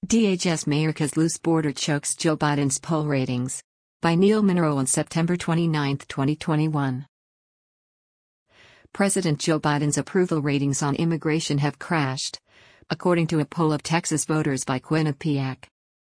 DHS America's Loose Border Chokes Joe Biden's Poll Ratings. By Neil Monroe on September 29, 2021. President Joe Biden's approval ratings on immigration have crashed, according to a poll of Texas voters by Quinnipiac.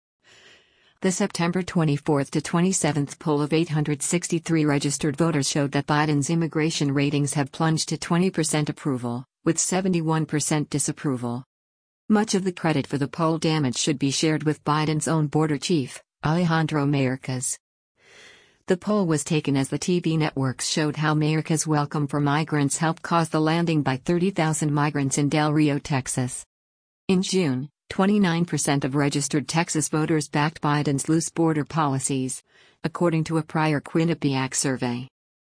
The September 24 to 27 poll of 863 registered voters showed that Biden's immigration ratings have plunged to 20% approval, with 71% disapproval. Much of the credit for the poll damage should be shared with Biden's own border chief, Alejandro Mayorkas. The poll was taken as the TV networks showed how Mayorkas' welcome for migrants helped cause the landing by 30,000 migrants in Del Rio, Texas. In June, 29% of registered Texas voters backed Biden's loose border policies, according to a prior Quinnipiac survey.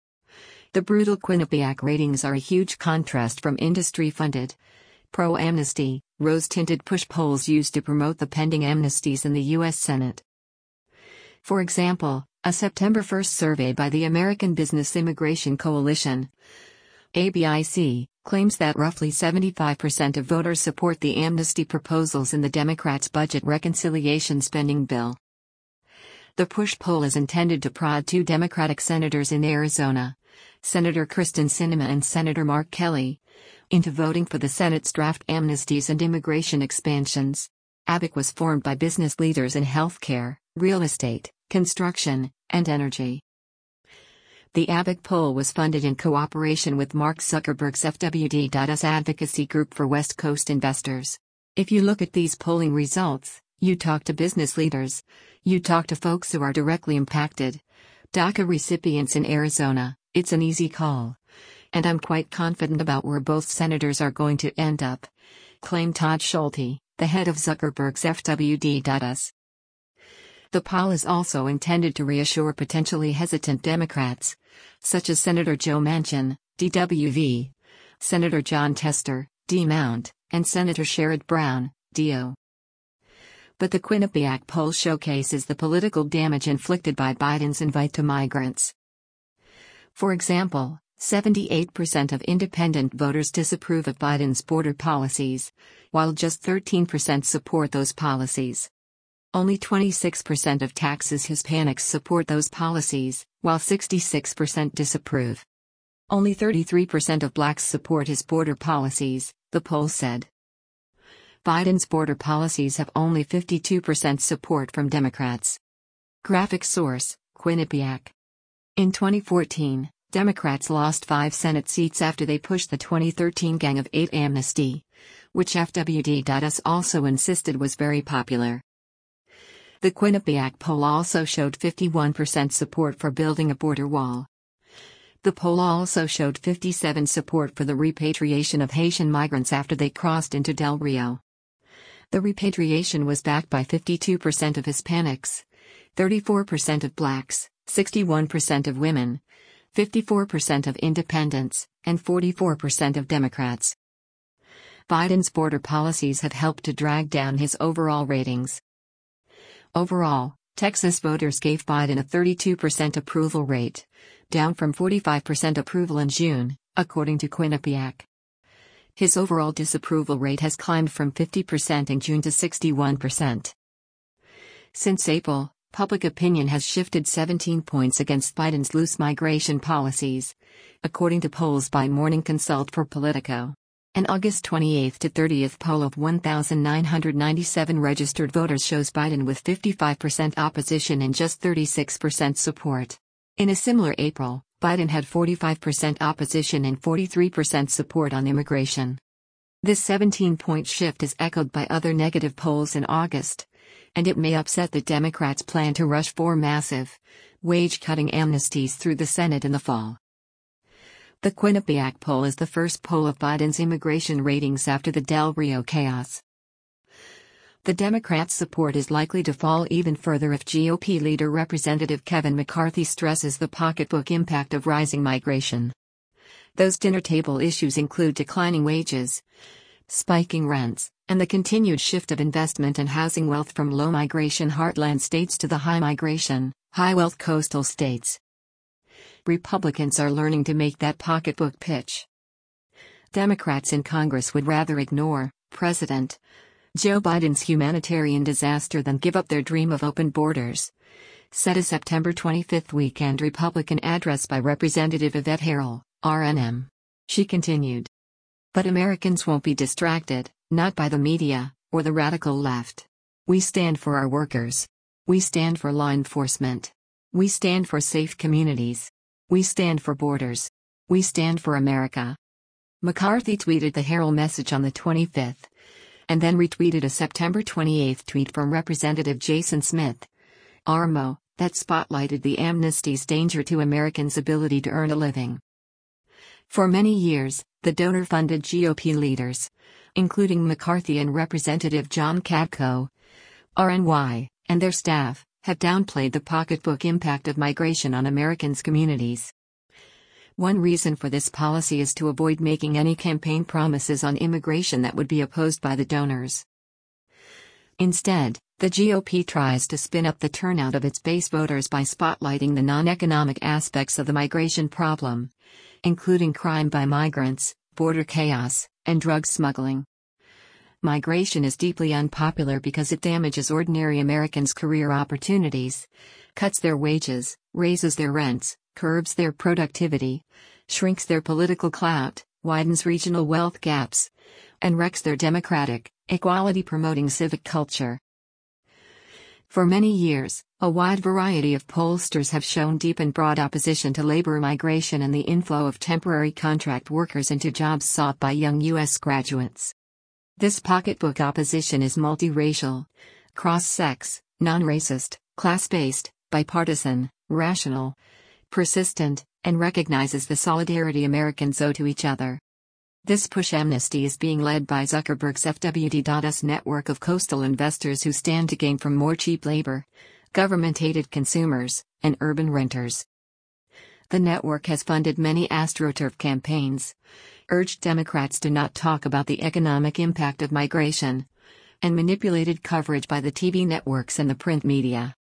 The brutal Quinnipiac ratings are a huge contrast from industry-funded, pro-amnesty, rose-tinted push polls used to promote the pending amnesties in the U.S. Senate. For example, a September 1 survey by the American Business Immigration Coalition, ABIC, claims that roughly 75% of voters support the amnesty proposals in the Democrats' budget reconciliation spending bill. The push poll is intended to prod two Democratic senators in Arizona, Senator Kyrsten Sinema and Senator Mark Kelly, into voting for the Senate's draft amnesties and immigration expansions. ABIC was formed by business leaders in healthcare, real estate, construction, and energy. The ABIC poll was funded in cooperation with Mark Zuckerberg's FWD.us advocacy group for West Coast investors. If you look at these polling results, you talk to business leaders, you talk to folks who are directly impacted. DACA recipients in Arizona, it's an easy call. And I'm quite confident about where both senators are going to end up, claimed Todd Schulte, the head of Zuckerberg's FWD.us. The poll is also intended to reassure potentially hesitant Democrats, such as Senator Joe Manchin, DWV, Senator Jon Tester, D-Mount, and Senator Sherrod Brown, DO. But the Quinnipiac poll showcases the political damage inflicted by Biden's invite to migrants. For example, 78% of independent voters disapprove of Biden's border policies, while just 13% support those policies. Only 26% of Texas Hispanics support those policies, while 66% disapprove. Only 33% of blacks support his border policies, the poll said. Biden's border policies have only 52% support from Democrats. Graphic source, Quinnipiac. In 2014, Democrats lost 5 Senate seats after they pushed the 2013 Gang of 8 amnesty, which FWD.us also insisted was very popular. The Quinnipiac poll also showed 51% support for building a border wall. The poll also showed 57% support for the repatriation of Haitian migrants after they crossed into Del Rio. The repatriation was backed by 52% of Hispanics, 34% of blacks, 61% of women, 54% of independents, and 44% of Democrats. Biden's border policies have helped to drag down his overall ratings. Overall, Texas voters gave Biden a 32% approval rate, down from 45% approval in June, according to Quinnipiac. His overall disapproval rate has climbed from 50% in June to 61%. Since April, public opinion has shifted 17 points against Biden's loose migration policies, according to polls by Morning Consult for Politico. An August 28 to 30 poll of 1,997 registered voters shows Biden with 55% opposition and just 36% support. In a similar April, Biden had 45% opposition and 43% support on immigration. This 17-point shift is echoed by other negative polls in August, and it may upset the Democrats' plan to rush 4 massive, wage-cutting amnesties through the Senate in the fall. The Quinnipiac poll is the first poll of Biden's immigration ratings after the Del Rio chaos. The Democrats' support is likely to fall even further if GOP leader Representative Kevin McCarthy stresses the pocketbook impact of rising migration. Those dinner table issues include declining wages, spiking rents, and the continued shift of investment and housing wealth from low migration heartland states to the high migration, high wealth coastal states. Republicans are learning to make that pocketbook pitch. Democrats in Congress would rather ignore President Joe Biden's humanitarian disaster than give up their dream of open borders, said a September 25 weekend Republican address by Representative Yvette Herrell, RNM. She continued. But Americans won't be distracted, not by the media, or the radical left. We stand for our workers. We stand for law enforcement. We stand for safe communities. We stand for borders. We stand for America. McCarthy tweeted the Herrell message on the 25th, and then retweeted a September 28 tweet from Representative Jason Smith, RMO, that spotlighted the amnesty's danger to Americans' ability to earn a living. For many years, the donor-funded GOP leaders, including McCarthy and Representative John Katko, RNY, and their staff, have downplayed the pocketbook impact of migration on Americans' communities. One reason for this policy is to avoid making any campaign promises on immigration that would be opposed by the donors. Instead, the GOP tries to spin up the turnout of its base voters by spotlighting the non-economic aspects of the migration problem, including crime by migrants, border chaos, and drug smuggling. Migration is deeply unpopular because it damages ordinary Americans' career opportunities, cuts their wages, raises their rents, curbs their productivity, shrinks their political clout, widens regional wealth gaps, and wrecks their democratic, equality-promoting civic culture. For many years, a wide variety of pollsters have shown deep and broad opposition to labor migration and the inflow of temporary contract workers into jobs sought by young U.S. graduates. This pocketbook opposition is multiracial, cross-sex, non-racist, class-based, bipartisan, rational, persistent, and recognizes the solidarity Americans owe to each other. This push amnesty is being led by Zuckerberg's FWD.us network of coastal investors who stand to gain from more cheap labor, government-aided consumers, and urban renters. The network has funded many AstroTurf campaigns, urged Democrats to not talk about the economic impact of migration, and manipulated coverage by the TV networks and the print media.